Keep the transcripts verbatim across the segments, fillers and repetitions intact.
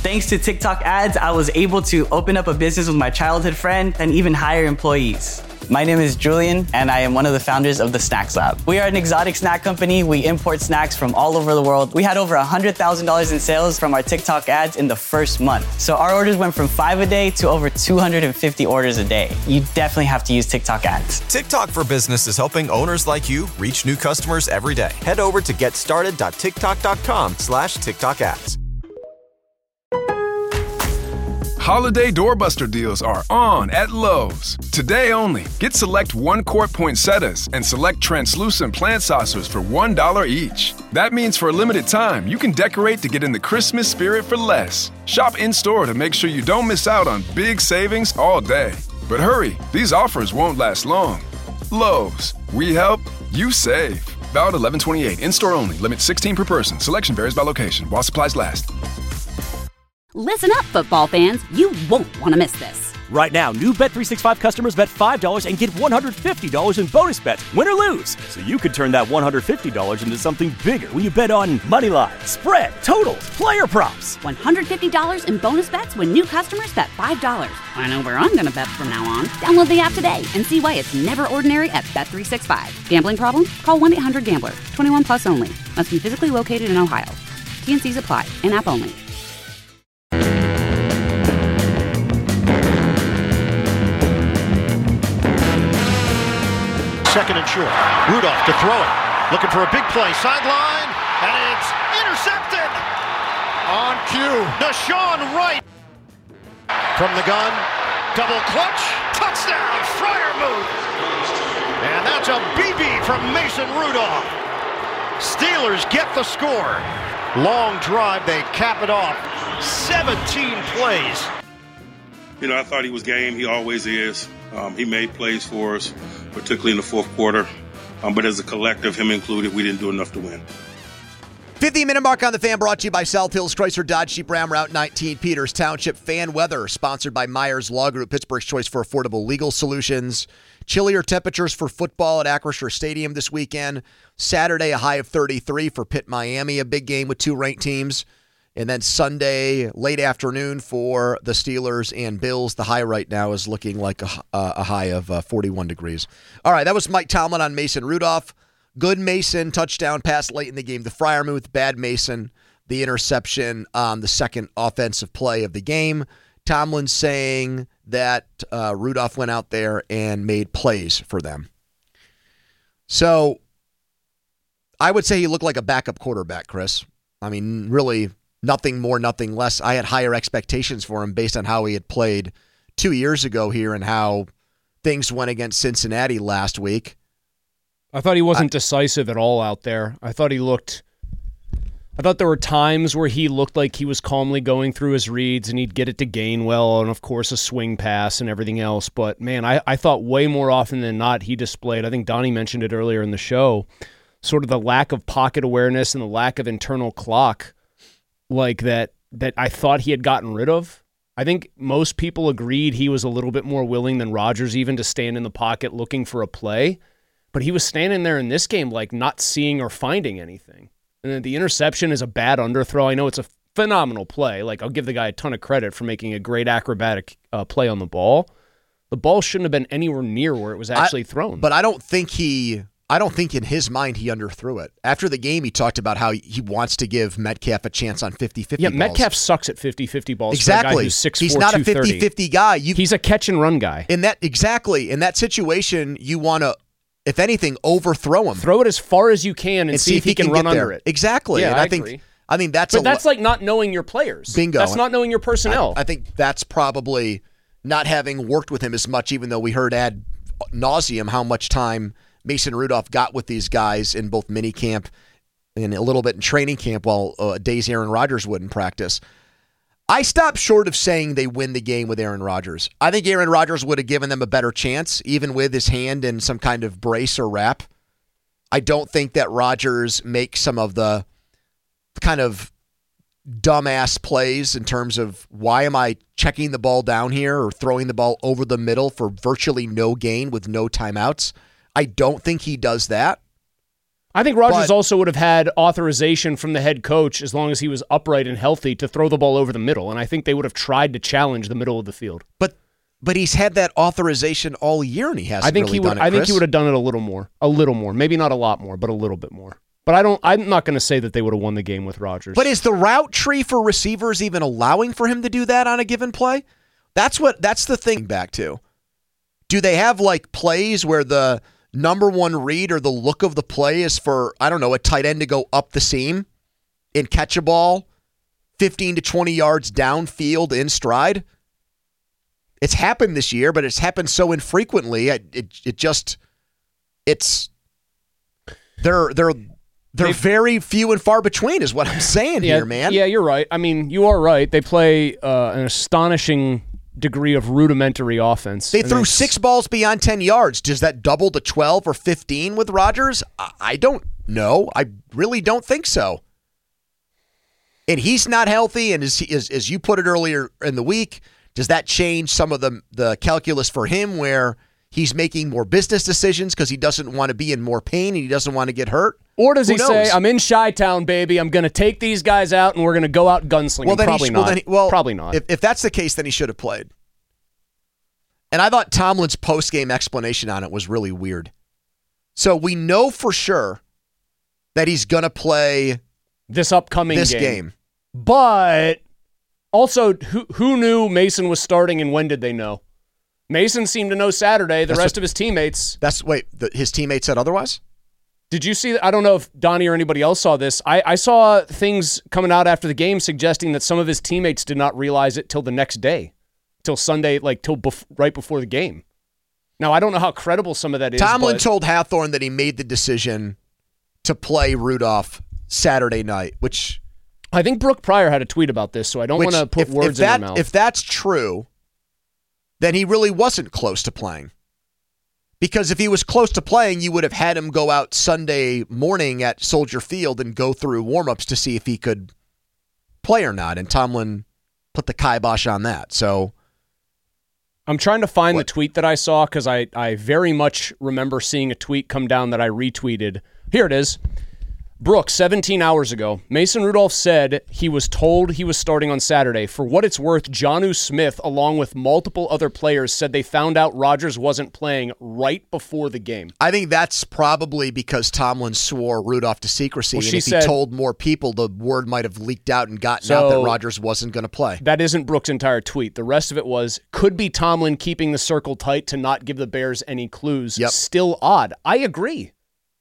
Thanks to TikTok ads, I was able to open up a business with my childhood friend and even hire employees. My name is Julian, and I am one of the founders of the Snacks Lab. We are an exotic snack company. We import snacks from all over the world. We had over one hundred thousand dollars in sales from our TikTok ads in the first month. So our orders went from five a day to over two hundred fifty orders a day. You definitely have to use TikTok ads. TikTok for Business is helping owners like you reach new customers every day. Head over to getstarted.tiktok.com slash TikTok ads. Holiday doorbuster deals are on at Lowe's. Today only, get select one-quart poinsettias and select translucent plant saucers for one dollar each. That means for a limited time, you can decorate to get in the Christmas spirit for less. Shop in-store to make sure you don't miss out on big savings all day. But hurry, these offers won't last long. Lowe's, we help, you save. Valid eleven twenty-eight, in-store only, limit sixteen per person. Selection varies by location, while supplies last. Listen up, football fans. You won't want to miss this. Right now, new Bet three sixty-five customers bet five dollars and get one hundred fifty dollars in bonus bets, win or lose. So you could turn that one hundred fifty dollars into something bigger when you bet on money line, spread, totals, player props. one hundred fifty dollars in bonus bets when new customers bet five dollars. I know where I'm going to bet from now on. Download the app today and see why it's never ordinary at Bet three sixty-five. Gambling problem? Call one eight hundred gambler. twenty-one plus only. Must be physically located in Ohio. T and C's apply. In-app only. Second and short. Rudolph to throw it. Looking for a big play. Sideline. And it's intercepted. On cue. Deshaun Wright. From the gun. Double clutch. Touchdown. Freiermuth. And that's a B B from Mason Rudolph. Steelers get the score. Long drive. They cap it off. seventeen plays. You know, I thought he was game. He always is. Um, he made plays for us, particularly in the fourth quarter. Um, but as a collective, him included, we didn't do enough to win. fifteen-minute mark on the Fan, brought to you by South Hills Chrysler Dodge Jeep Ram Route nineteen, Peters Township. Fan weather, sponsored by Myers Law Group, Pittsburgh's choice for affordable legal solutions. Chillier temperatures for football at Acrisure Stadium this weekend. Saturday, a high of thirty-three for Pitt Miami, a big game with two ranked teams. And then Sunday, late afternoon for the Steelers and Bills. The high right now is looking like a, uh, a high of uh, forty-one degrees. All right, that was Mike Tomlin on Mason Rudolph. Good Mason, touchdown pass late in the game. The Freiermuth, bad Mason, the interception on the second offensive play of the game. Tomlin saying that uh, Rudolph went out there and made plays for them. So I would say he looked like a backup quarterback, Chris. I mean, really, nothing more, nothing less. I had higher expectations for him based on how he had played two years ago here and how things went against Cincinnati last week. I thought he wasn't I, decisive at all out there. I thought he looked... I thought there were times where he looked like he was calmly going through his reads and he'd get it to Gainwell and, of course, a swing pass and everything else. But, man, I, I thought way more often than not he displayed, I think Donnie mentioned it earlier in the show, sort of the lack of pocket awareness and the lack of internal clock like that that I thought he had gotten rid of. I think most people agreed he was a little bit more willing than Rodgers even to stand in the pocket looking for a play. But he was standing there in this game like not seeing or finding anything. And the interception is a bad underthrow. I know it's a phenomenal play. Like, I'll give the guy a ton of credit for making a great acrobatic uh, play on the ball. The ball shouldn't have been anywhere near where it was actually I, thrown. But I don't think he, I don't think in his mind he underthrew it. After the game, he talked about how he wants to give Metcalf a chance on fifty-fifty yeah, balls. Metcalf sucks at fifty-fifty balls. Exactly. For a guy who's six foot He's four, not a fifty-fifty guy. You, He's a catch and run guy. In that exactly in that situation, you want to, if anything, overthrow him. Throw it as far as you can and, and see, see if he, he can, can run under it. Exactly. Yeah, and I, I think agree. I mean that's But a, that's like not knowing your players. Bingo. That's not knowing your personnel. I, I think that's probably not having worked with him as much, even though we heard ad nauseum how much time Mason Rudolph got with these guys in both minicamp and a little bit in training camp while uh, days Aaron Rodgers wouldn't practice. I stopped short of saying they win the game with Aaron Rodgers. I think Aaron Rodgers would have given them a better chance, even with his hand in some kind of brace or wrap. I don't think that Rodgers makes some of the kind of dumbass plays in terms of why am I checking the ball down here or throwing the ball over the middle for virtually no gain with no timeouts. I don't think he does that. I think Rodgers But- also would have had authorization from the head coach as long as he was upright and healthy to throw the ball over the middle, and I think they would have tried to challenge the middle of the field. But but he's had that authorization all year, and he hasn't I think really he would. done it, I think Chris. he would have done it a little more, a little more, maybe not a lot more, but a little bit more. But I don't. I'm not going to say that they would have won the game with Rodgers. But is the route tree for receivers even allowing for him to do that on a given play? That's what. That's the thing. Back to, do they have like plays where the number one read or the look of the play is for, I don't know, a tight end to go up the seam and catch a ball fifteen to twenty yards downfield in stride? It's happened this year, but it's happened so infrequently. It it, it just it's they're they're they're They- very few and far between, is what I'm saying yeah, here, man. Yeah, you're right. I mean, you are right. They play uh, an astonishing degree of rudimentary offense. They And threw it's- six balls beyond ten yards. Does that double to twelve or fifteen with Rodgers? I I don't know. I really don't think so. And he's not healthy, and as, he, as, as you put it earlier in the week, does that change some of the, the calculus for him where he's making more business decisions because he doesn't want to be in more pain and he doesn't want to get hurt? Or does Who he knows? say, I'm in Chi-Town, baby. I'm going to take these guys out and we're going to go out gunslinging? Well, then Probably he, not. Well, then he, well, Probably not. If, if that's the case, then he should have played. And I thought Tomlin's post-game explanation on it was really weird. So we know for sure that he's going to play this upcoming this game. game. But also, who who knew Mason was starting and when did they know? Mason seemed to know Saturday. The That's rest what- of his teammates. That's wait, the, his teammates said otherwise? Did you see? I don't know if Donnie or anybody else saw this. I, I saw things coming out after the game suggesting that some of his teammates did not realize it till the next day, till Sunday, like till bef- right before the game. Now, I don't know how credible some of that is. Tomlin but told Hathorne that he made the decision to play Rudolph Saturday night, which I think Brooke Pryor had a tweet about this, so I don't which, want to put if, words if that, in her mouth. If that's true, then he really wasn't close to playing. Because if he was close to playing, you would have had him go out Sunday morning at Soldier Field and go through warmups to see if he could play or not. And Tomlin put the kibosh on that. So I'm trying to find What? the tweet that I saw because I, I very much remember seeing a tweet come down that I retweeted. Here it is. Brooke, seventeen hours ago, Mason Rudolph said he was told he was starting on Saturday. For what it's worth, Jonnu Smith, along with multiple other players, said they found out Rodgers wasn't playing right before the game. I think that's probably because Tomlin swore Rudolph to secrecy. Well, and she if said- he told more people, the word might have leaked out and gotten So- out that Rodgers wasn't going to play. That isn't Brooke's entire tweet. The rest of it was, could be Tomlin keeping the circle tight to not give the Bears any clues. Yep. Still odd. I agree.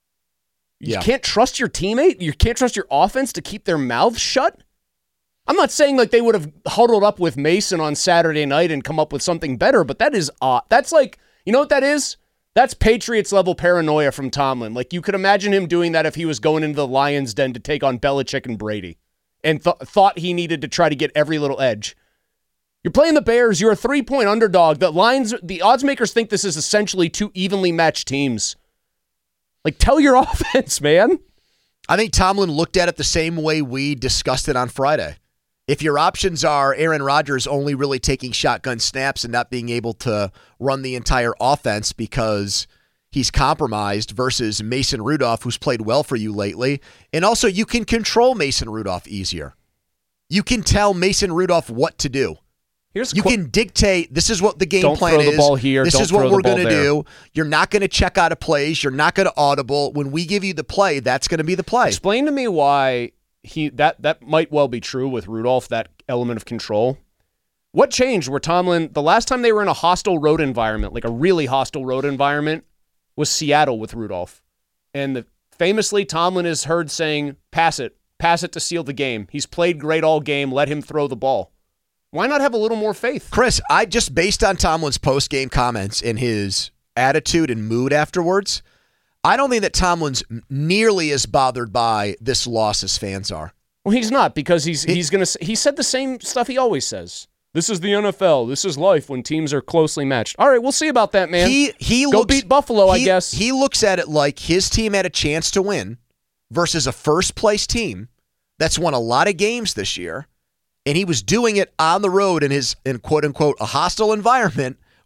You Yeah. can't trust your teammate? You can't trust your offense to keep their mouths shut? I'm not saying like they would have huddled up with Mason on Saturday night and come up with something better, but that is odd. That's like, you know what that is? That's Patriots level paranoia from Tomlin. Like you could imagine him doing that if he was going into the Lions' den to take on Belichick and Brady and th- thought he needed to try to get every little edge. You're playing the Bears. You're a three-point underdog. The Lions, the odds makers think this is essentially two evenly matched teams. Like, tell your offense, man. I think Tomlin looked at it the same way we discussed it on Friday. If your options are Aaron Rodgers only really taking shotgun snaps and not being able to run the entire offense because he's compromised versus Mason Rudolph, who's played well for you lately, and also you can control Mason Rudolph easier. You can tell Mason Rudolph what to do. Here's You qu- can dictate, this is what the game Don't plan throw the is. ball here, This don't is what throw the we're ball going to there. do. You're not going to check out of plays. You're not going to audible. When we give you the play, that's going to be the play. Explain to me why he that that might well be true with Rudolph, that element of control. What changed where Tomlin, the last time they were in a hostile road environment, like a really hostile road environment, was Seattle with Rudolph. And the, famously, Tomlin is heard saying, pass it, pass it to seal the game. He's played great all game. Let him throw the ball. Why not have a little more faith? Chris, I just based on Tomlin's post-game comments and his attitude and mood afterwards, I don't think that Tomlin's nearly as bothered by this loss as fans are. Well, he's not because he's He- he's gonna. He said the same stuff he always says. This is the N F L. This is life when teams are closely matched. All right, we'll see about that, man. He he Go looks, beat Buffalo, I he- guess. He looks at it like his team had a chance to win versus a first-place team that's won a lot of games this year, and he was doing it on the road in his in quote unquote a hostile environment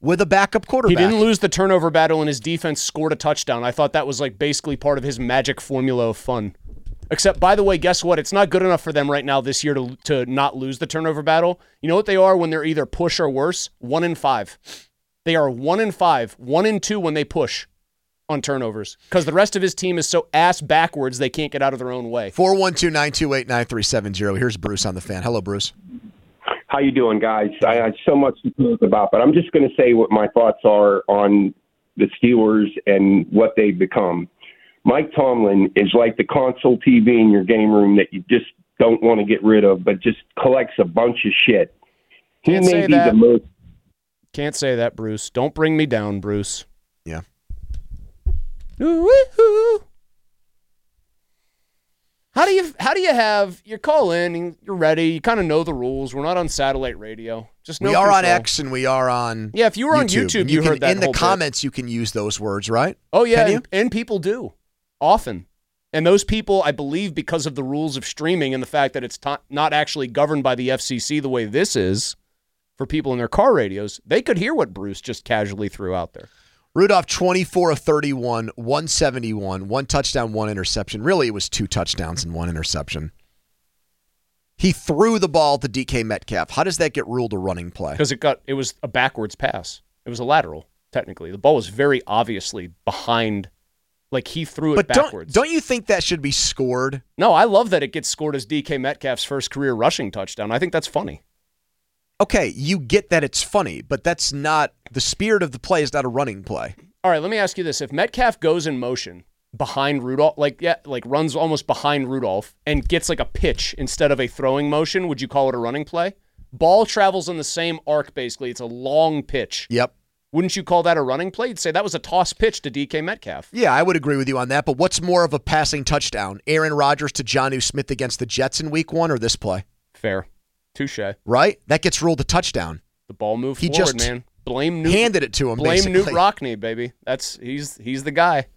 with a backup quarterback. He didn't lose the turnover battle, and his defense scored a touchdown. I thought that was like basically part of his magic formula of fun. Except, by the way, guess what? It's not good enough for them right now this year to to not lose the turnover battle. You know what they are when they're either push or worse? One in five. They are one in five, one in two when they push on turnovers because the rest of his team is so ass backwards they can't get out of their own way. four one two, nine two eight, nine three seven zero. Here's Bruce on the Fan. Hello, Bruce. How you doing, guys? I had so much to talk about, but I'm just going to say what my thoughts are on the Steelers and what they've become. Mike Tomlin is like the console T V in your game room that you just don't want to get rid of, but just collects a bunch of shit. He Can't may say be that. the most. Can't say that, Bruce. Don't bring me down, Bruce. Yeah. Ooh-wee-hoo. How do you how do you have you call in and you're ready, you kind of know the rules. We're not on satellite radio. Just no we are control. on X and we are on Yeah, if you were on YouTube, YouTube, and you, can, heard that in the whole bit. comments you can use those words, right? Oh yeah, Can you? and, and people do often. And those people, I believe, because of the rules of streaming and the fact that it's not not actually governed by the F C C the way this is for people in their car radios, they could hear what Bruce just casually threw out there. Rudolph, twenty-four of thirty-one, one seventy-one, one touchdown, one interception. Really, it was two touchdowns and one interception. He threw the ball to D K Metcalf. How does that get ruled a running play? Because it got it was a backwards pass. It was a lateral, technically. The ball was very obviously behind, like he threw it but backwards. Don't, don't you think that should be scored? No, I love that it gets scored as D K Metcalf's first career rushing touchdown. I think that's funny. Okay, you get that it's funny, but that's not the spirit of the play. Is not a running play. All right, let me ask you this: if Metcalf goes in motion behind Rudolph, like yeah, like runs almost behind Rudolph and gets like a pitch instead of a throwing motion, would you call it a running play? Ball travels in the same arc, basically. It's a long pitch. Yep. Wouldn't you call that a running play? You'd say that was a toss pitch to D K Metcalf. Yeah, I would agree with you on that. But what's more of a passing touchdown? Aaron Rodgers to Jonnu Smith against the Jets in week one or this play? Fair. Touche. Right? That gets ruled a touchdown. The ball moved He forward, just man. Blame Newt. handed it to him, Blame basically. Newt Rockne, baby. That's he's he's the guy.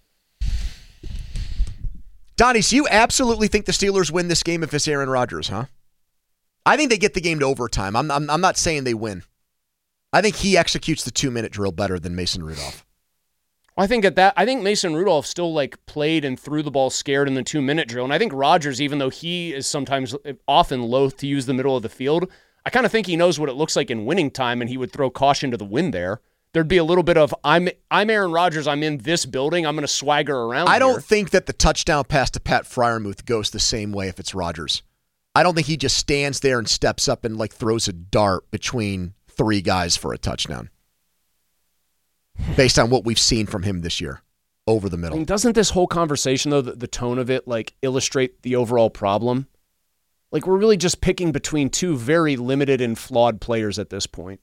Donnie, so you absolutely think the Steelers win this game if it's Aaron Rodgers, huh? I think they get the game to overtime. I'm I'm, I'm not saying they win. I think he executes the two-minute drill better than Mason Rudolph. I think at that, I think Mason Rudolph still like played and threw the ball scared in the two-minute drill, and I think Rodgers, even though he is sometimes often loath to use the middle of the field, I kind of think he knows what it looks like in winning time, and he would throw caution to the wind there. There'd be a little bit of I'm I'm Aaron Rodgers. I'm in this building. I'm going to swagger around. I don't here. think that the touchdown pass to Pat Freiermuth goes the same way if it's Rodgers. I don't think he just stands there and steps up and like throws a dart between three guys for a touchdown. Based on what we've seen from him this year, over the middle. I mean, doesn't this whole conversation, though, the, the tone of it, like illustrate the overall problem? Like we're really just picking between two very limited and flawed players at this point.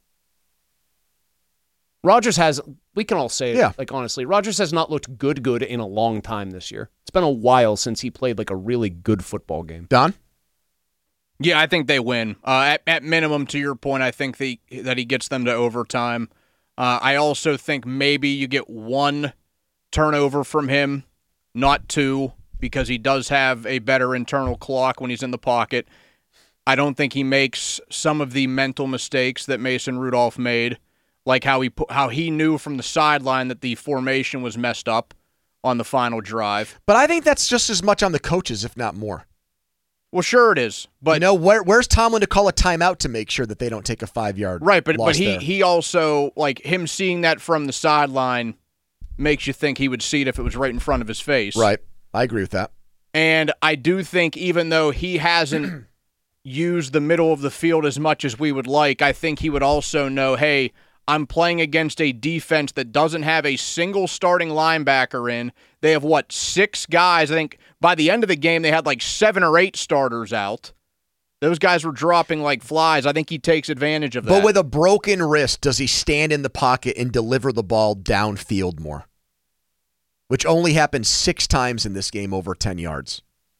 Rodgers has, we can all say it, yeah. like honestly, Rodgers has not looked good good in a long time this year. It's been a while since he played like a really good football game. Don? Yeah, I think they win. Uh, at, at minimum, to your point, I think the, that he gets them to overtime. Uh, I also think maybe you get one turnover from him, not two, because he does have a better internal clock when he's in the pocket. I don't think he makes some of the mental mistakes that Mason Rudolph made, like how he how he knew from the sideline that the formation was messed up on the final drive. But I think that's just as much on the coaches, if not more. Well, sure it is, but you know where, where's Tomlin to call a timeout to make sure that they don't take a five yard right? But loss but he there. he also like him seeing that from the sideline makes you think he would see it if it was right in front of his face. Right, I agree with that. And I do think even though he hasn't used the middle of the field as much as we would like, I think he would also know, hey, I'm playing against a defense that doesn't have a single starting linebacker in. They have, what, six guys? I think by the end of the game, they had like seven or eight starters out. Those guys were dropping like flies. I think he takes advantage of that. But with a broken wrist, does he stand in the pocket and deliver the ball downfield more? Which only happened six times in this game over ten yards.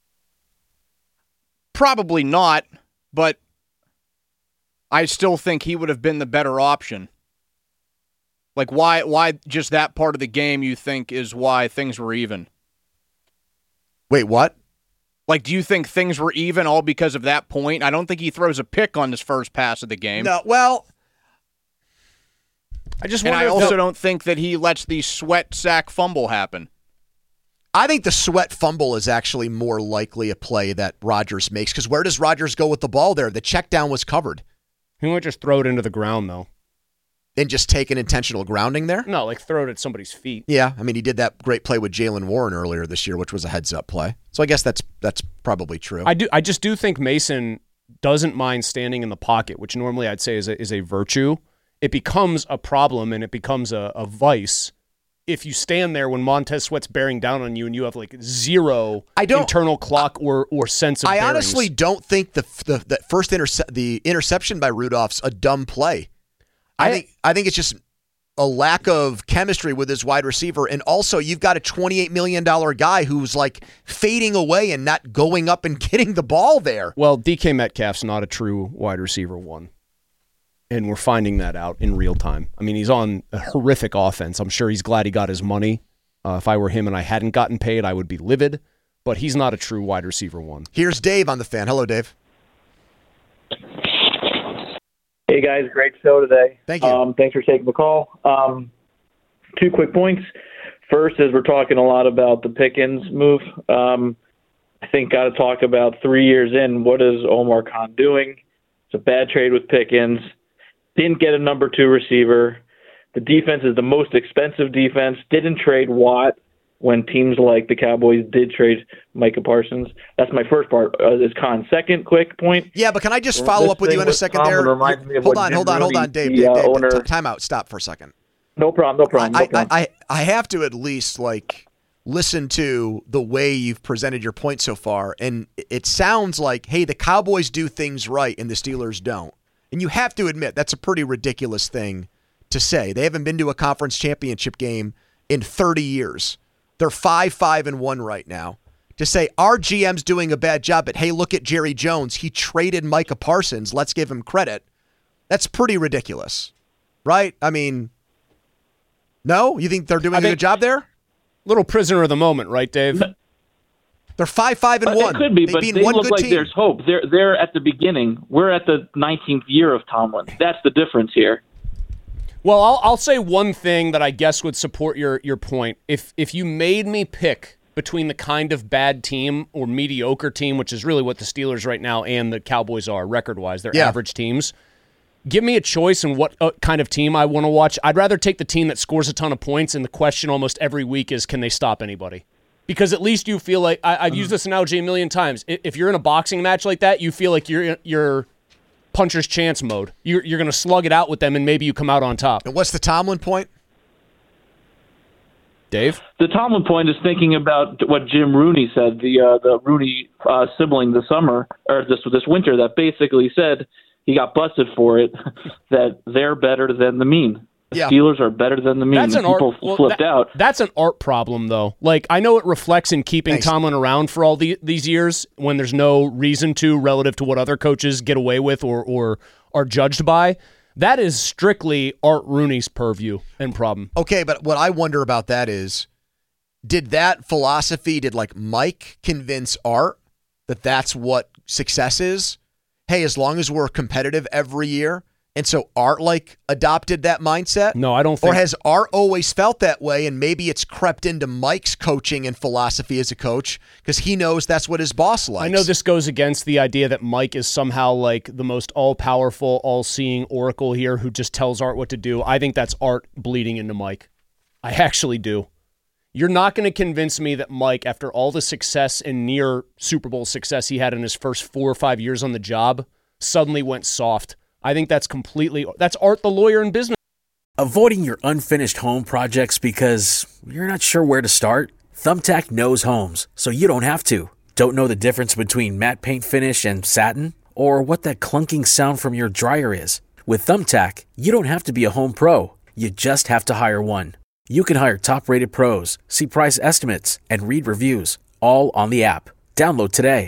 Probably not, but I still think he would have been the better option. Like, why why just that part of the game you think is why things were even? Wait, what? Like, do you think things were even all because of that point? I don't think he throws a pick on his first pass of the game. No, well, I just and wonder I if also the- don't think that he lets the sweat sack fumble happen. I think the sweat fumble is actually more likely a play that Rodgers makes, because where does Rodgers go with the ball there? The check down was covered. He might just throw it into the ground, though. And just take an intentional grounding there? No, like throw it at somebody's feet. Yeah, I mean, he did that great play with Jaylen Warren earlier this year, which was a heads-up play. So I guess that's that's probably true. I do. I just do think Mason doesn't mind standing in the pocket, which normally I'd say is a, is a virtue. It becomes a problem and it becomes a, a vice if you stand there when Montez Sweat's bearing down on you and you have like zero I don't, internal clock or, or sense of I bearings. honestly don't think the the, the first interce- the interception by Rudolph's a dumb play. I, I think I think it's just a lack of chemistry with his wide receiver, and also you've got a twenty-eight million dollars guy who's like fading away and not going up and getting the ball there. Well, D K Metcalf's not a true wide receiver one, and we're finding that out in real time. I mean, he's on a horrific offense. I'm sure he's glad he got his money. Uh, if I were him and I hadn't gotten paid, I would be livid, but he's not a true wide receiver one. Here's Dave on the Fan. Hello, Dave. Hey, guys. Great show today. Thank you. Um, thanks for taking the call. Um, two quick points. First is we're talking a lot about the Pickens move. Um, I think got to talk about three years in, what is Omar Khan doing? It's a bad trade with Pickens. Didn't get a number two receiver. The defense is the most expensive defense. Didn't trade Watt when teams like the Cowboys did trade Micah Parsons. That's my first part. Uh, is Khan. Second quick point. Yeah, but can I just follow This up with you thing in a with second Tomlin there? reminds me of Hold what on, Jim hold on, hold Rooney, on, Dave. the, Dave, uh, Dave, owner- Dave, time out. Stop for a second. No problem, no problem. no I, problem. I, I, I have to at least like listen to the way you've presented your point so far, and it sounds like, hey, the Cowboys do things right and the Steelers don't. And you have to admit that's a pretty ridiculous thing to say. They haven't been to a conference championship game in thirty years. They're five, five, and one right now. To say our G M's doing a bad job, but hey, look at Jerry Jones. He traded Micah Parsons. Let's give him credit. That's pretty ridiculous, right? I mean, no? You think they're doing I a think- good job there? Little prisoner of the moment, right, Dave? They're five, five, and But one. It could be, They've but been they one look good like team. there's hope. They're they're at the beginning. We're at the nineteenth year of Tomlin. That's the difference here. Well, I'll, I'll say one thing that I guess would support your your point. If if you made me pick between the kind of bad team or mediocre team, which is really what the Steelers right now and the Cowboys are record-wise, they're Yeah. average teams. Give me a choice in what uh, kind of team I want to watch. I'd rather take the team that scores a ton of points, and the question almost every week is, can they stop anybody? Because at least you feel like, I, I've used this analogy a million times. I- If you're in a boxing match like that, you feel like you're you're puncher's chance mode. You're, you're going to slug it out with them, and maybe you come out on top. And what's the Tomlin point? Dave? The Tomlin point is thinking about what Jim Rooney said, the uh, the Rooney uh, sibling this summer or this this winter, that basically said he got busted for it. That they're better than the mean. The Yeah. Steelers are better than the mean. That's an And people art, well, flipped that- out. That's an art problem, though. Like, I know it reflects in keeping Thanks. Tomlin around for all the, these years when there's no reason to relative to what other coaches get away with or, or are judged by. That is strictly Art Rooney's purview and problem. Okay, but what I wonder about that is, did that philosophy, did like Mike convince Art that that's what success is? Hey, as long as we're competitive every year, and so Art like adopted that mindset? No, I don't think. Or has Art always felt that way, and maybe it's crept into Mike's coaching and philosophy as a coach because he knows that's what his boss likes? I know this goes against the idea that Mike is somehow like the most all-powerful, all-seeing oracle here who just tells Art what to do. I think that's Art bleeding into Mike. I actually do. You're not going to convince me that Mike, after all the success and near Super Bowl success he had in his first four or five years on the job, suddenly went soft. I think that's completely, that's Art the lawyer in business. Avoiding your unfinished home projects because you're not sure where to start? Thumbtack knows homes, so you don't have to. Don't know the difference between matte paint finish and satin? Or what that clunking sound from your dryer is? With Thumbtack, you don't have to be a home pro. You just have to hire one. You can hire top-rated pros, see price estimates, and read reviews, all on the app. Download today.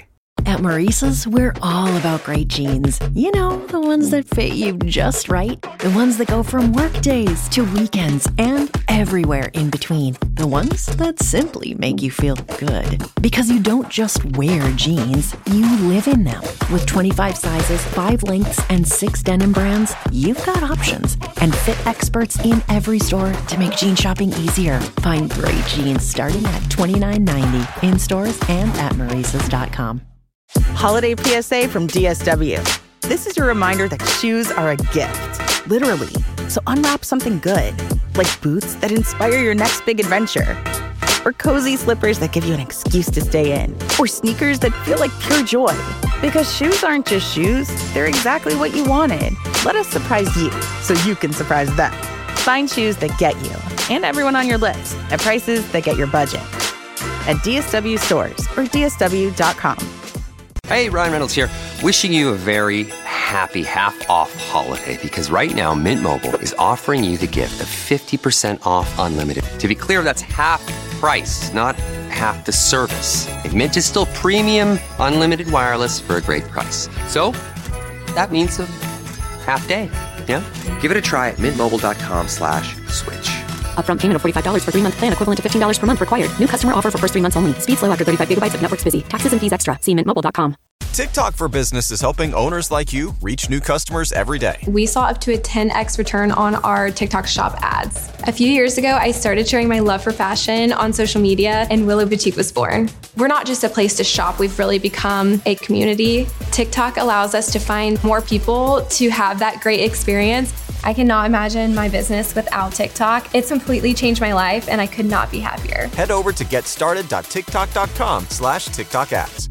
At Maurice's, we're all about great jeans. You know, the ones that fit you just right. The ones that go from work days to weekends and everywhere in between. The ones that simply make you feel good. Because you don't just wear jeans, you live in them. With twenty-five sizes, five lengths, and six denim brands, you've got options. And fit experts in every store to make jean shopping easier. Find great jeans starting at twenty-nine ninety in stores and at Maurices dot com. Holiday P S A from D S W. This is your reminder that shoes are a gift, literally. So unwrap something good, like boots that inspire your next big adventure, or cozy slippers that give you an excuse to stay in, or sneakers that feel like pure joy. Because shoes aren't just shoes, they're exactly what you wanted. Let us surprise you so you can surprise them. Find shoes that get you and everyone on your list at prices that get your budget. At D S W stores or D S W dot com. Hey, Ryan Reynolds here. Wishing you a very happy half-off holiday because right now Mint Mobile is offering you the gift of fifty percent off unlimited. To be clear, that's half price, not half the service. And Mint is still premium unlimited wireless for a great price. So that means a half day, yeah? Give it a try at mintmobile.com slash switch. Upfront payment of forty-five dollars for three-month plan equivalent to fifteen dollars per month required. New customer offer for first three months only. Speed slow after thirty-five gigabytes if network's busy. Taxes and fees extra. See mint mobile dot com. TikTok for Business is helping owners like you reach new customers every day. We saw up to a ten x return on our TikTok shop ads. A few years ago, I started sharing my love for fashion on social media, and Willow Boutique was born. We're not just a place to shop, we've really become a community. TikTok allows us to find more people to have that great experience. I cannot imagine my business without TikTok. It's completely changed my life, and I could not be happier. Head over to getstarted.tiktok.com slash TikTok ads.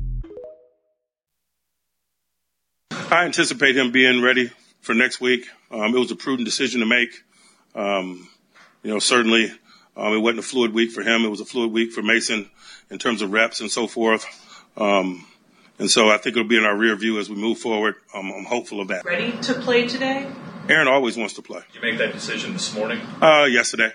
I anticipate him being ready for next week. Um, it was a prudent decision to make. Um, you know, certainly um, it wasn't a fluid week for him. It was a fluid week for Mason in terms of reps and so forth. Um, and so I think it'll be in our rear view as we move forward. Um, I'm hopeful of that. Ready to play today? Aaron always wants to play. Did you make that decision this morning? Uh, yesterday.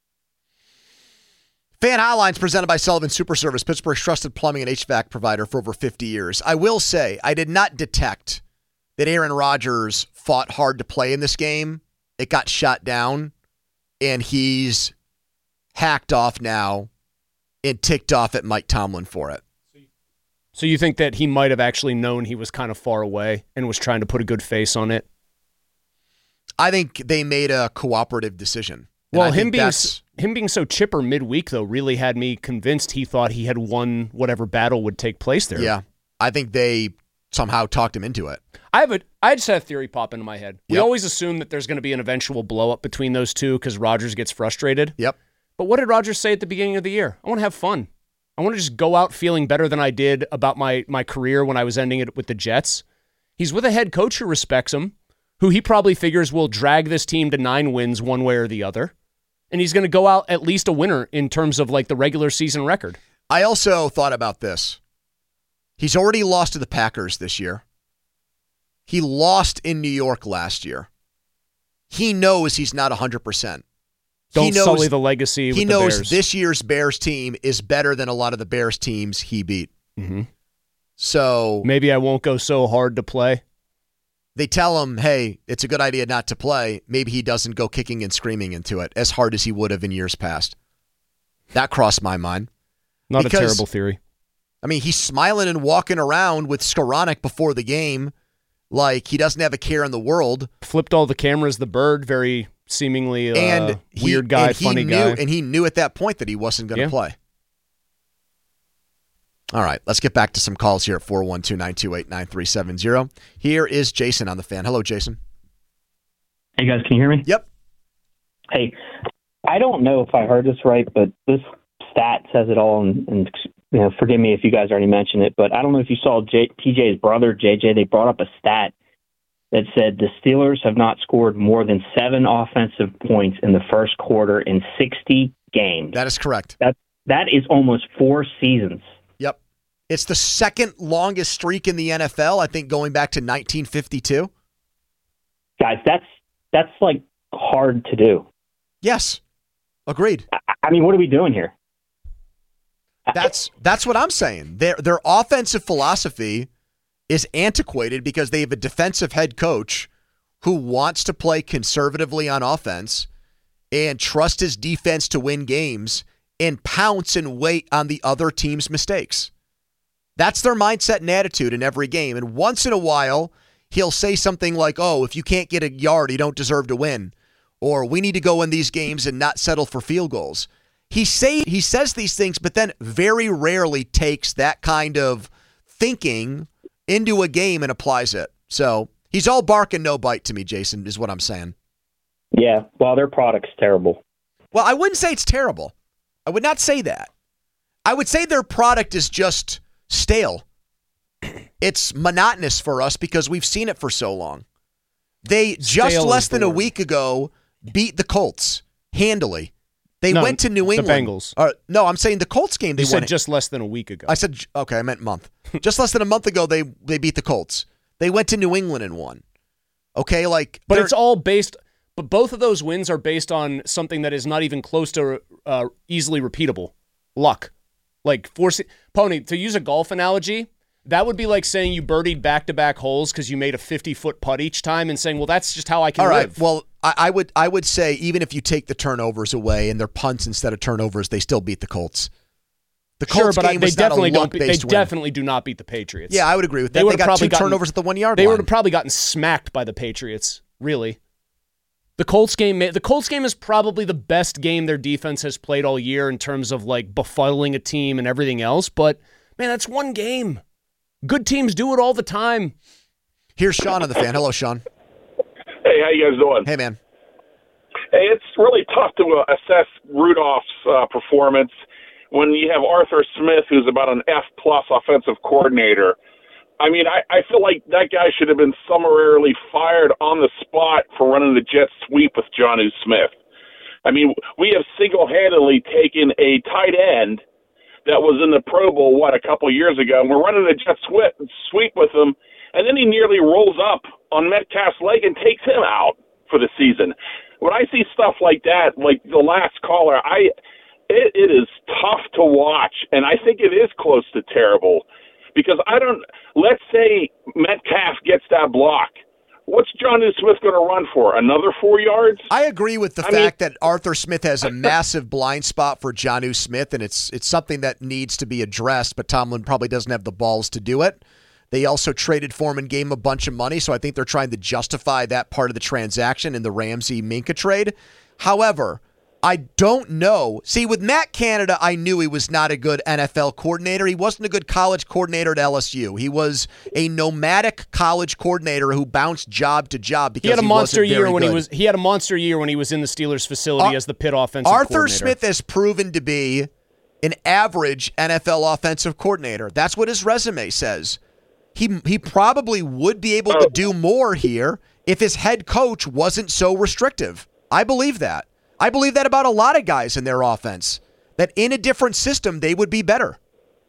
Fan Hotlines presented by Sullivan Super Service, Pittsburgh's trusted plumbing and H V A C provider for over fifty years. I will say, I did not detect that Aaron Rodgers fought hard to play in this game. It got shot down, and he's hacked off now and ticked off at Mike Tomlin for it. So you think that he might have actually known he was kind of far away and was trying to put a good face on it? I think they made a cooperative decision. Well, him being him being so chipper midweek, though, really had me convinced he thought he had won whatever battle would take place there. Yeah, I think they somehow talked him into it. I have a, I just had a theory pop into my head. We Yep. always assume that there's going to be an eventual blow up between those two because Rodgers gets frustrated. Yep. But what did Rodgers say at the beginning of the year? I want to have fun. I want to just go out feeling better than I did about my my career when I was ending it with the Jets. He's with a head coach who respects him, who he probably figures will drag this team to nine wins one way or the other. And he's going to go out at least a winner in terms of like the regular season record. I also thought about this. He's already lost to the Packers this year. He lost in New York last year. He knows he's not one hundred percent. Don't he knows, sully the legacy with He the knows Bears. this year's Bears team is better than a lot of the Bears teams he beat. Mm-hmm. So maybe I won't go so hard to play. They tell him, hey, it's a good idea not to play. Maybe he doesn't go kicking and screaming into it as hard as he would have in years past. That crossed my mind. Not Because, a terrible theory. I mean, he's smiling and walking around with Skoranek before the game like he doesn't have a care in the world. Flipped all the cameras, the bird, very seemingly uh, and he, weird guy, and he funny knew, guy. And he knew at that point that he wasn't going to Yeah. play. All right, let's get back to some calls here at four one two, nine two eight, nine three seven zero. Here is Jason on the Fan. Hello, Jason. Hey, guys, can you hear me? Yep. Hey, I don't know if I heard this right, but this stat says it all, and, and you know, forgive me if you guys already mentioned it, but I don't know if you saw J- T J's brother, J J, they brought up a stat that said the Steelers have not scored more than seven offensive points in the first quarter in sixty games. That is correct. That That is almost four seasons. Yep. It's the second longest streak in the N F L, I think, going back to nineteen fifty-two. Guys, that's that's like hard to do. Yes. Agreed. I, I mean, what are we doing here? That's that's what I'm saying. Their their offensive philosophy is antiquated because they have a defensive head coach who wants to play conservatively on offense and trust his defense to win games and pounce and wait on the other team's mistakes. That's their mindset and attitude in every game. And once in a while, he'll say something like, oh, if you can't get a yard, you don't deserve to win. Or we need to go in these games and not settle for field goals. He say he says these things, but then very rarely takes that kind of thinking into a game and applies it. So he's all bark and no bite to me, Jason, is what I'm saying. Yeah, well, their product's terrible. Well, I wouldn't say it's terrible. I would not say that. I would say their product is just stale. It's monotonous for us because we've seen it for so long. They just Stale less is the than a word. week ago beat the Colts handily. They No, went to New the England. Bengals. Uh, no, I'm saying the Colts game. They You won said it. just less than a week ago. I said okay. I meant month. Just less than a month ago, they they beat the Colts. They went to New England and won. Okay, like, But they're- it's all based. But both of those wins are based on something that is not even close to uh, easily repeatable. Luck, like forcing Pony. To use a golf analogy, that would be like saying you birdied back-to-back holes because you made a fifty-foot putt each time, and saying, "Well, that's just how I can all right. live." Well, I, I would I would say even if you take the turnovers away and they're punts instead of turnovers, they still beat the Colts. The Sure, Colts but I, game they was not a definitely don't. Be, they luck-based win. definitely do not beat the Patriots. Yeah, I would agree with that. They, They, would've got probably two gotten, turnovers at the one yard They line. would have probably gotten smacked by the Patriots. Really, the Colts game. The Colts game is probably the best game their defense has played all year in terms of like befuddling a team and everything else. But man, that's one game. Good teams do it all the time. Here's Sean on the fan. Hello, Sean. Hey, how you guys doing? Hey, man. Hey, it's really tough to uh, assess Rudolph's uh, performance when you have Arthur Smith, who's about an F-plus offensive coordinator. I mean, I, I feel like that guy should have been summarily fired on the spot for running the jet sweep with Jonnu Smith. I mean, we have single-handedly taken a tight end that was in the Pro Bowl, what, a couple years ago, and we're running a jet sweep, sweep with him, and then he nearly rolls up on Metcalf's leg and takes him out for the season. When I see stuff like that, like the last caller, I it, it is tough to watch, and I think it is close to terrible because I don't – let's say Metcalf gets that block. What's Jonnu Smith going to run for? Another four yards? I agree with the I fact mean, that Arthur Smith has a massive blind spot for Jonnu Smith, and it's it's something that needs to be addressed, but Tomlin probably doesn't have the balls to do it. They also traded for him and gave him a bunch of money, so I think they're trying to justify that part of the transaction in the Ramsey-Minka trade. However, I don't know. See, with Matt Canada, I knew he was not a good N F L coordinator. He wasn't a good college coordinator at L S U. He was a nomadic college coordinator who bounced job to job because He had a monster wasn't year very when good. he was. He had a monster year when he was in the Steelers facility Ar- as the Pitt offensive Arthur coordinator. Smith has proven to be an average N F L offensive coordinator. That's what his resume says. He he probably would be able to do more here if his head coach wasn't so restrictive. I believe that. I believe that about a lot of guys in their offense, that in a different system, they would be better.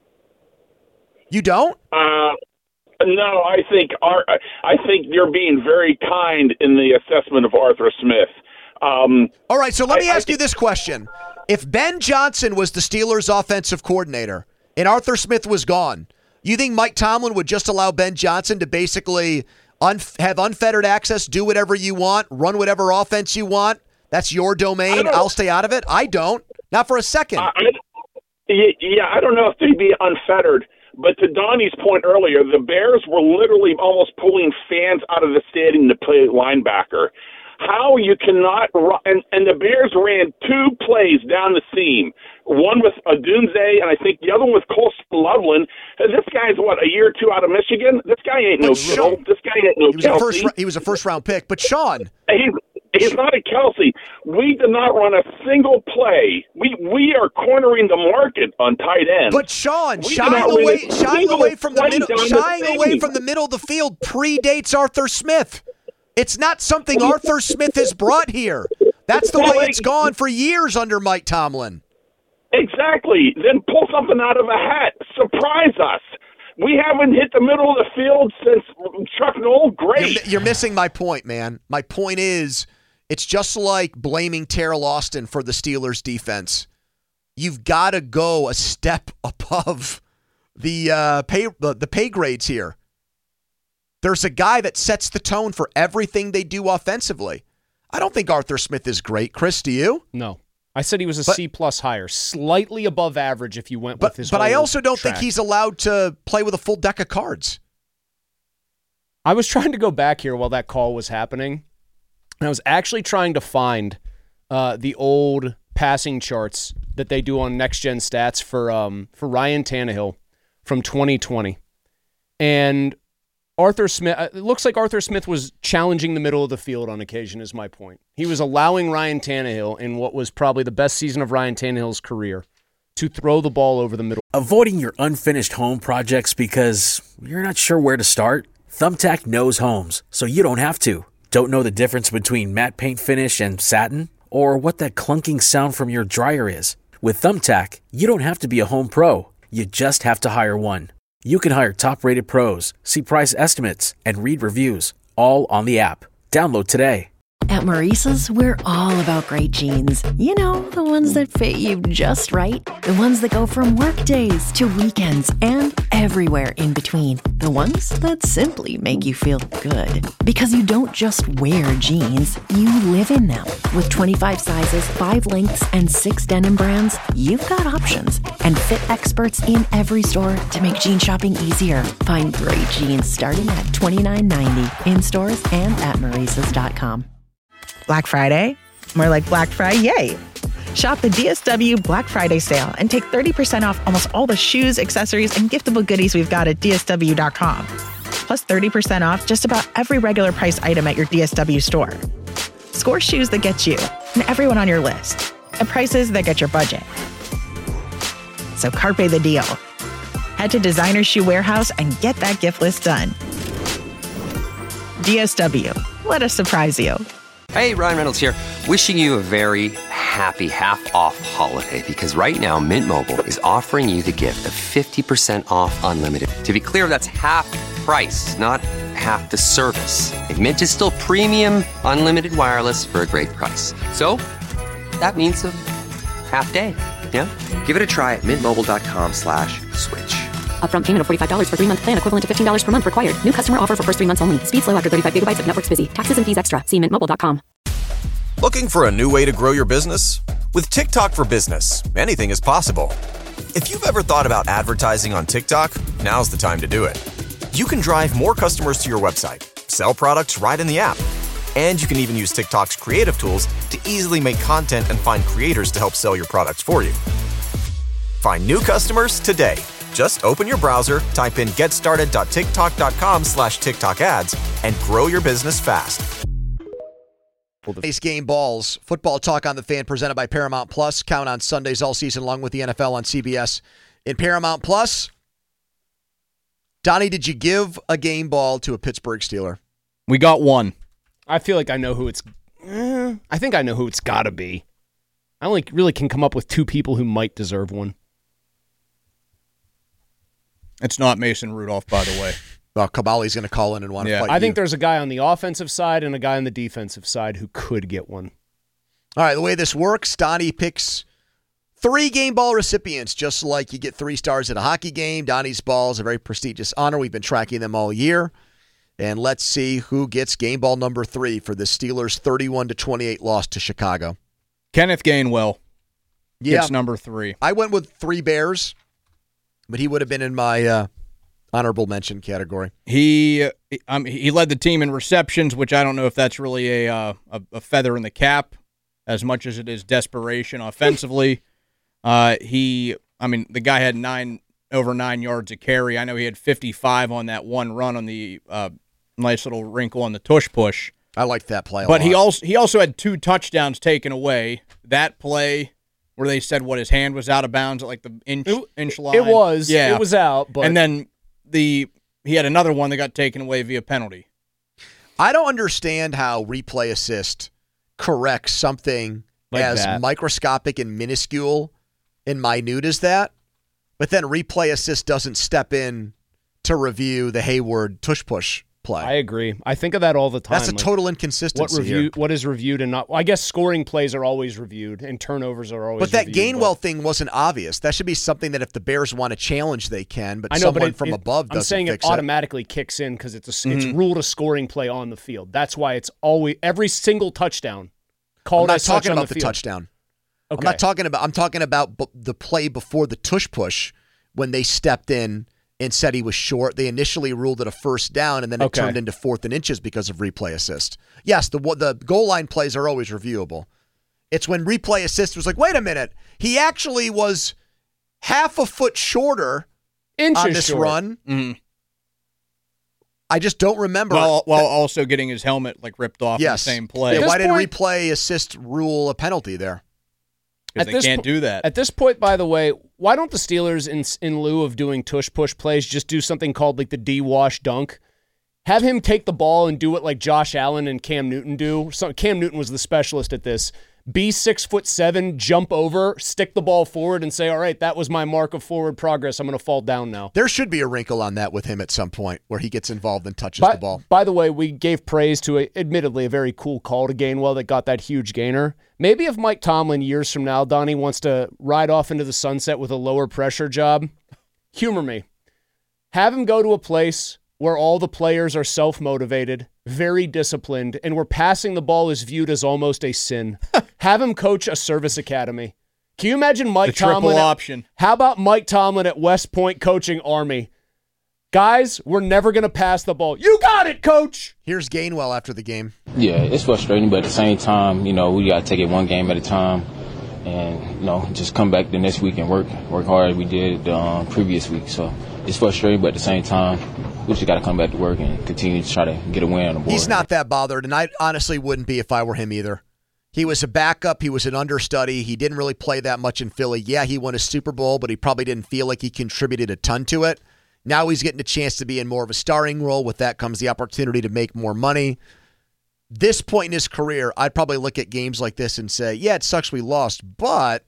You don't? Uh, no, I think Ar- I think you're being very kind in the assessment of Arthur Smith. Um, All right, so let I- me I ask you this question. If Ben Johnson was the Steelers' offensive coordinator and Arthur Smith was gone, you think Mike Tomlin would just allow Ben Johnson to basically un- have unfettered access, do whatever you want, run whatever offense you want? That's your domain. I'll stay out of it. I don't. Not for a second. I, I- yeah, I don't know if they'd be unfettered, but to Donnie's point earlier, the Bears were literally almost pulling fans out of the stadium to play linebacker. How you cannot run, and, and the Bears ran two plays down the seam, one with Odunze, and I think the other one with Colston Loveland. And this guy's, what, a year or two out of Michigan? This guy ain't no Kittle. This guy ain't no He was a Kelsey. first. He was a first round pick. But Sean, He's, he's not a Kelsey. We did not run a single play. We we are cornering the market on tight ends. But Sean, We did shying not win away, a shying single away from the play middle, down the shying away seam. from the middle of the field predates Arthur Smith. It's not something Arthur Smith has brought here. That's the Well, way like- it's gone for years under Mike Tomlin. Exactly. Then pull something out of a hat. Surprise us. We haven't hit the middle of the field since Chuck Noll. Great. You're, you're missing my point, man. My point is, it's just like blaming Terrell Austin for the Steelers' defense. you've got to go a step above the uh, pay the, the pay grades here. There's a guy that sets the tone for everything they do offensively. I don't think Arthur Smith is great. Chris, do you? No. I said he was a but, C plus higher, slightly above average if you went but, with his But I also don't track. think he's allowed to play with a full deck of cards. I was trying to go back here while that call was happening, and I was actually trying to find uh, the old passing charts that they do on Next Gen Stats for um, for Ryan Tannehill from twenty twenty. And Arthur Smith, it looks like Arthur Smith was challenging the middle of the field on occasion, is my point. He was allowing Ryan Tannehill, in what was probably the best season of Ryan Tannehill's career, to throw the ball over the middle. Avoiding your unfinished home projects because you're not sure where to start? Thumbtack knows homes, so you don't have to. Don't know the difference between matte paint finish and satin? Or what that clunking sound from your dryer is? With Thumbtack, you don't have to be a home pro. You just have to hire one. You can hire top-rated pros, see price estimates, and read reviews, all on the app. Download today. At Maurice's, we're all about great jeans. You know, the ones that fit you just right. The ones that go from work days to weekends and everywhere in between. The ones that simply make you feel good. Because you don't just wear jeans, you live in them. With twenty-five sizes, five lengths, and six denim brands, you've got options. And fit experts in every store to make jean shopping easier. Find great jeans starting at twenty-nine ninety in stores and at Maurices dot com. Black Friday? More like Black Friday, yay! Shop the D S W Black Friday sale and take thirty percent off almost all the shoes, accessories, and giftable goodies we've got at D S W dot com. Plus thirty percent off just about every regular price item at your D S W store. Score shoes that get you and everyone on your list at prices that get your budget. So carpe the deal. Head to Designer Shoe Warehouse and get that gift list done. D S W. Let us surprise you. Hey, Ryan Reynolds here. Wishing you a very happy half-off holiday because right now Mint Mobile is offering you the gift of fifty percent off unlimited. To be clear, that's half price, not half the service. And Mint is still premium unlimited wireless for a great price. So that means a half day, yeah? Give it a try at mintmobile.com slash switch. Upfront payment of forty-five dollars for three-month plan equivalent to fifteen dollars per month required. New customer offer for first three months only. Speed slow after thirty-five gigabytes if network's busy. Taxes and fees extra. See mint mobile dot com. Looking for a new way to grow your business? With TikTok for Business, anything is possible. If you've ever thought about advertising on TikTok, now's the time to do it. You can drive more customers to your website, sell products right in the app, and you can even use TikTok's creative tools to easily make content and find creators to help sell your products for you. Find new customers today. Just open your browser, type in getstarted.tiktok.com slash TikTok ads, and grow your business fast. Ace game balls. Football talk on the Fan presented by Paramount Plus. Count on Sundays all season long with the N F L on C B S in Paramount Plus. Donnie, did you give a game ball to a Pittsburgh Steeler? We got one. I feel like I know who it's... Eh, I think I know who it's got to be. I only really can come up with two people who might deserve one. It's not Mason Rudolph, by the way. Well, Kabali's going to call in and want to Yeah, fight I think you. there's a guy on the offensive side and a guy on the defensive side who could get one. All right, the way this works, Donnie picks three game ball recipients, just like you get three stars at a hockey game. Donnie's ball is a very prestigious honor. We've been tracking them all year. And let's see who gets game ball number three for the Steelers' thirty-one to twenty-eight loss to Chicago. Kenneth Gainwell Yeah. gets number three. I went with three Bears, but he would have been in my uh, honorable mention category. He um, he led the team in receptions, which I don't know if that's really a uh, a, a feather in the cap as much as it is desperation offensively. uh, he, I mean, the guy had nine over nine yards a carry. I know he had fifty-five on that one run on the uh, nice little wrinkle on the tush push. I liked that play a But lot. he also he also had two touchdowns taken away. That play where they said what his hand was out of bounds at like the inch inch line. It was. Yeah. It was out. But And then the he had another one that got taken away via penalty. I don't understand how replay assist corrects something Like as that. microscopic and minuscule and minute as that, but then replay assist doesn't step in to review the Hayward tush push play. I agree. I think of that all the time. That's a like, total inconsistency what review, here. What is reviewed and not? Well, I guess scoring plays are always reviewed and turnovers are always But that reviewed, Gainwell but, thing wasn't obvious. That should be something that if the Bears want to challenge, they can, but I know, someone but it, from it, above doesn't I'm saying fix it it. automatically kicks in because it's, a, Mhm. it's ruled a scoring play on the field. That's why it's always every single touchdown called I'm not as such talking on about the, the, field. touchdown. Okay. I'm not talking about. I'm talking about b- the play before the tush push when they stepped in and said he was short. They initially ruled it a first down, and then it Okay. turned into fourth and inches because of replay assist. Yes, the the goal line plays are always reviewable. It's when replay assist was like, wait a minute, he actually was half a foot shorter Inches on this short. run. Mm-hmm. I just don't remember. While, while also getting his helmet like ripped off yes. in the same play. Yeah, why didn't point- replay assist rule a penalty there? Because they can't po- do that. At this point, by the way, why don't the Steelers, in in lieu of doing tush push plays, just do something called like the D-wash dunk? Have him take the ball and do it like Josh Allen and Cam Newton do. So Cam Newton was the specialist at this. Be six foot seven, jump over, stick the ball forward, and say, "All right, that was my mark of forward progress. I'm going to fall down now." There should be a wrinkle on that with him at some point where he gets involved and touches By, the ball. by the way, we gave praise to, a, admittedly, a very cool call to Gainwell that got that huge gainer. Maybe if Mike Tomlin, years from now, Donnie, wants to ride off into the sunset with a lower pressure job, humor me. Have him go to a place where all the players are self-motivated, very disciplined, and where passing the ball is viewed as almost a sin. Have him coach a service academy. Can you imagine Mike The triple Tomlin? at- option. how about Mike Tomlin at West Point coaching Army? Guys, we're never going to pass the ball. You got it, coach. Here's Gainwell after the game. Yeah, it's frustrating, but at the same time, you know, we got to take it one game at a time and, you know, just come back the next week and work work hard as we did the um, previous week. So it's frustrating, but at the same time, we just got to come back to work and continue to try to get a win on the board. He's not that bothered, and I honestly wouldn't be if I were him either. He was a backup. He was an understudy. He didn't really play that much in Philly. Yeah, he won a Super Bowl, but he probably didn't feel like he contributed a ton to it. Now he's getting a chance to be in more of a starring role. With that comes the opportunity to make more money. This point in his career, I'd probably look at games like this and say, yeah, it sucks we lost, but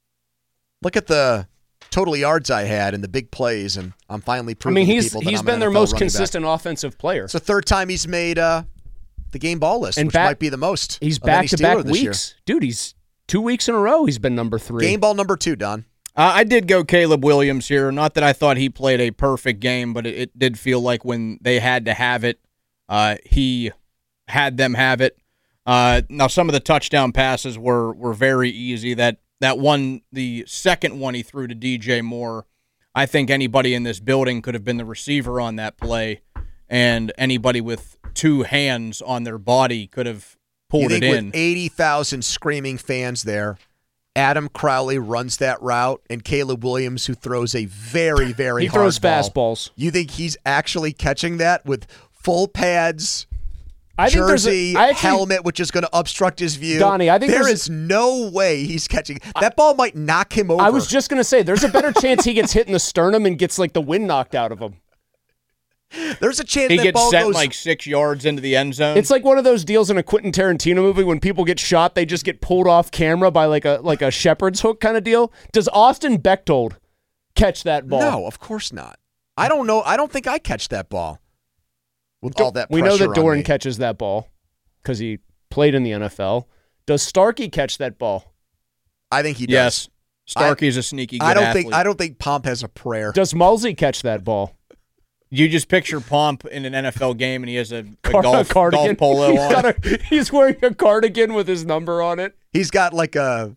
look at the total yards I had and the big plays, and I'm finally I proving mean, to he's people that he's I'm been an their N F L most running back. consistent offensive player. It's the third time he's made uh, the game ball list, And which back- might be the most. He's of any back to back Steeler this year. weeks, dude. He's two weeks in a row. He's been number three. Game ball number two, Don. Uh, I did go Caleb Williams here. Not that I thought he played a perfect game, but it, it did feel like when they had to have it, uh, he had them have it. Uh, now, some of the touchdown passes were were very easy. That that one, the second one he threw to D J Moore, I think anybody in this building could have been the receiver on that play, and anybody with two hands on their body could have pulled you think it in. with eighty thousand screaming fans there, Adam Crowley runs that route, and Caleb Williams, who throws a very, very He hard throws ball. fastballs. You think he's actually catching that with full pads, I think there's a- jersey, I actually- helmet, which is going to obstruct his view? Donnie, I think there there's is no way he's catching that ball. Might knock him over. I was just gonna say, there's a better chance he gets hit in the sternum and gets like the wind knocked out of him. There's a chance He that gets ball sent goes like six yards into the end zone. It's like one of those deals in a Quentin Tarantino movie when people get shot, they just get pulled off camera by like a like a shepherd's hook kind of deal. Does Austin Bechtold catch that ball? No, of course not. I don't know. I don't think I catch that ball with all that we pressure know that on Doran me. catches that ball because he played in the N F L. Does Starkey catch that ball? I think he does. Yes. Starkey's a sneaky good I don't athlete. think I don't think Pomp has a prayer. Does Mulsey catch that ball? You just picture Pomp in an N F L game and he has a, a Car- golf, cardigan. golf polo he's on. got a- he's wearing a cardigan with his number on it. He's got like a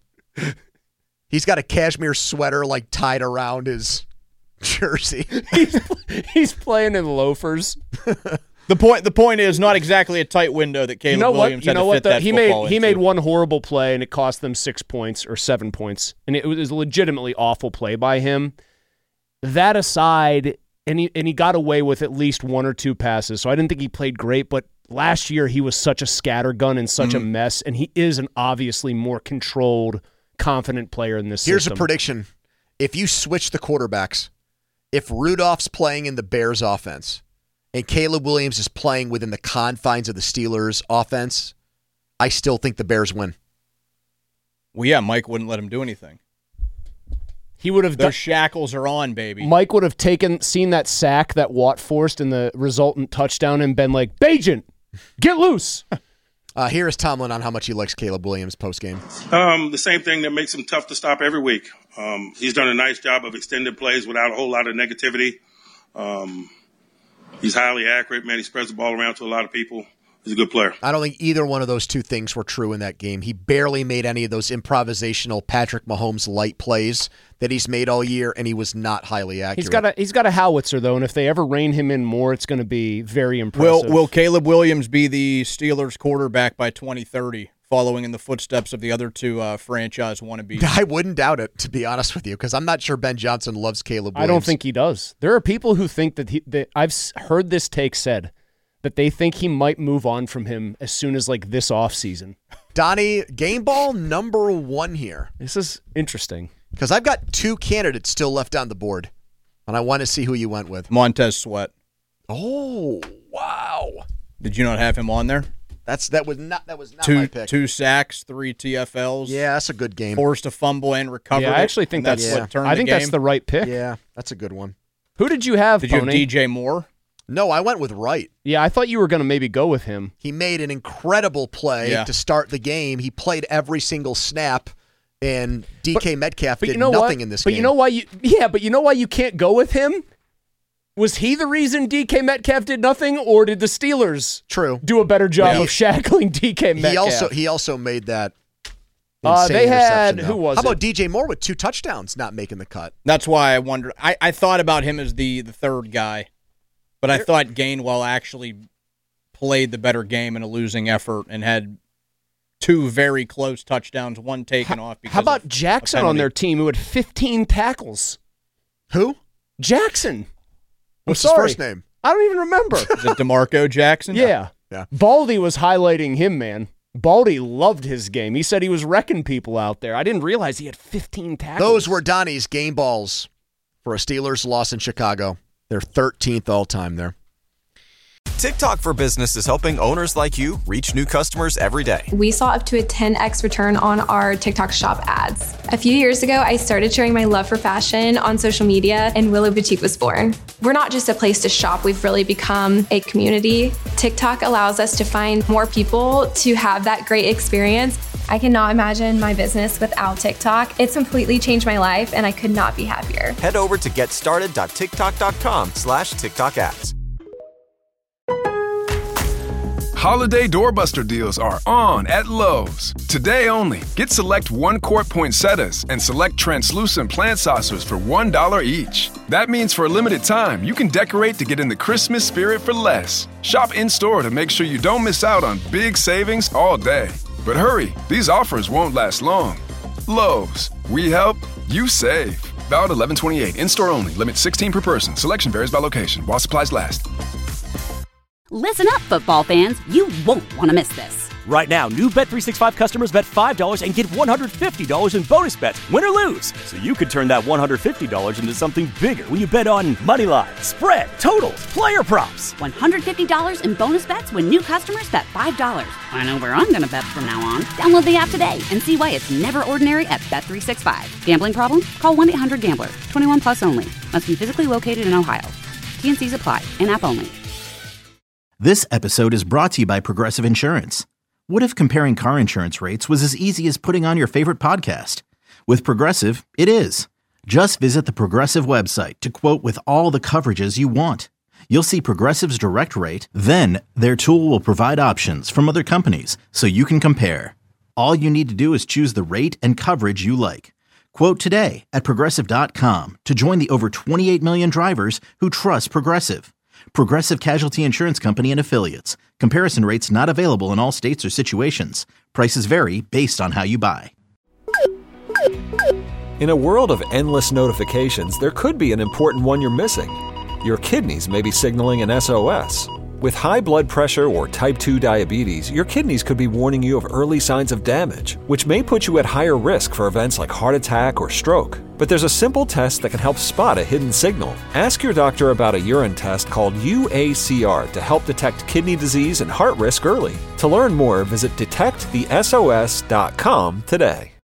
he's got a cashmere sweater like tied around his jersey. he's, he's playing in loafers. The point the point is not exactly a tight window that Caleb you know Williams what? You had know to what? fit The, that he made football he into. made one horrible play and it cost them six points or seven points, and it was a legitimately awful play by him. That aside, and he and he got away with at least one or two passes, so I didn't think he played great. But last year he was such a scattergun and such Mhm. a mess, and he is an obviously more controlled, confident player in this Here's system. a prediction. If you switch the quarterbacks, if Rudolph's playing in the Bears offense and Caleb Williams is playing within the confines of the Steelers offense, I still think the Bears win. Well, yeah, Mike wouldn't let him do anything. He would have Those done, shackles are on, baby. Mike would have taken seen that sack that Watt forced in the resultant touchdown and been like, Bajent, get loose. Uh, here is Tomlin on how much he likes Caleb Williams post-game. Um, the same thing that makes him tough to stop every week. Um, he's done a nice job of extending plays without a whole lot of negativity. Um, he's highly accurate, man. He spreads the ball around to a lot of people. He's a good player. I don't think either one of those two things were true in that game. He barely made any of those improvisational Patrick Mahomes light plays that he's made all year, and he was not highly accurate. He's got a he's got a howitzer though, and if they ever rein him in more, it's going to be very impressive. Will Will Caleb Williams be the Steelers quarterback by twenty thirty, following in the footsteps of the other two uh, franchise wannabes? I wouldn't doubt it, to be honest with you, because I'm not sure Ben Johnson loves Caleb Williams. I don't think he does. There are people who think that he. That I've heard this take said that they think he might move on from him as soon as like this offseason. Donnie, game ball number one here. This is interesting. Because I've got two candidates still left on the board, and I want to see who you went with. Montez Sweat. Oh, wow. Did you not have him on there? That's that was not that was not two, my pick. Two sacks, three T F Ls. Yeah, that's a good game. Forced a fumble and recovered. Yeah, I actually think it, that's, that's yeah. what turned I think the game. that's the right pick. Yeah, that's a good one. Who did you have, Did you have Pony? D J Moore? No, I went with Wright. Yeah, I thought you were going to maybe go with him. He made an incredible play Yeah. to start the game. He played every single snap, and D K But- Metcalf But did you know nothing what? in this but game. you know why you? Yeah, but you know why you can't go with him? Was he the reason D K Metcalf did nothing, or did the Steelers True. do a better job Yeah. of shackling D K Metcalf? He also he also made that. Uh, insane they had- interception, though. who was How about it? D J Moore with two touchdowns not making the cut? That's why I wondered. I, I thought about him as the, the third guy, but I thought Gainwell actually played the better game in a losing effort and had two very close touchdowns, one taken off. Because How about of Jackson a penalty. on their team who had fifteen tackles? Who? Jackson. I'm What's his sorry. first name? I don't even remember. Is it DeMarco Jackson? Yeah. Yeah. Baldy was highlighting him, man. Baldy loved his game. He said he was wrecking people out there. I didn't realize he had fifteen tackles. Those were Donnie's game balls for a Steelers loss in Chicago. Their thirteenth all-time there. TikTok for Business is helping owners like you reach new customers every day. We saw up to a ten x return on our TikTok shop ads. A few years ago, I started sharing my love for fashion on social media, and Willow Boutique was born. We're not just a place to shop, we've really become a community. TikTok allows us to find more people to have that great experience. I cannot imagine my business without TikTok. It's completely changed my life, and I could not be happier. Head over to getstarted.tiktok.com slash TikTok ads. Holiday doorbuster deals are on at Lowe's. Today only, get select one-quart poinsettias and select translucent plant saucers for one dollar each. That means for a limited time, you can decorate to get in the Christmas spirit for less. Shop in-store to make sure you don't miss out on big savings all day. But hurry, these offers won't last long. Lowe's, we help, you save. Valid eleven twenty-eight, in-store only, limit sixteen per person. Selection varies by location, while supplies last. Listen up, football fans. You won't want to miss this. Right now, new Bet three sixty-five customers bet five dollars and get one hundred fifty dollars in bonus bets, win or lose. So you could turn that one hundred fifty dollars into something bigger when you bet on money line, spread, totals, player props. one hundred fifty dollars in bonus bets when new customers bet five dollars. I know where I'm going to bet from now on. Download the app today and see why it's never ordinary at Bet three sixty-five. Gambling problem? Call one eight hundred gambler. twenty-one plus only. Must be physically located in Ohio. T and C's apply. In-app only. This episode is brought to you by Progressive Insurance. What if comparing car insurance rates was as easy as putting on your favorite podcast? With Progressive, it is. Just visit the Progressive website to quote with all the coverages you want. You'll see Progressive's direct rate, then their tool will provide options from other companies so you can compare. All you need to do is choose the rate and coverage you like. Quote today at Progressive dot com to join the over twenty-eight million drivers who trust Progressive. Progressive Casualty Insurance Company and Affiliates. Comparison rates not available in all states or situations. Prices vary based on how you buy. In a world of endless notifications, there could be an important one you're missing. Your kidneys may be signaling an S O S. With high blood pressure or type two diabetes, your kidneys could be warning you of early signs of damage, which may put you at higher risk for events like heart attack or stroke. But there's a simple test that can help spot a hidden signal. Ask your doctor about a urine test called U A C R to help detect kidney disease and heart risk early. To learn more, visit detect the S O S dot com today.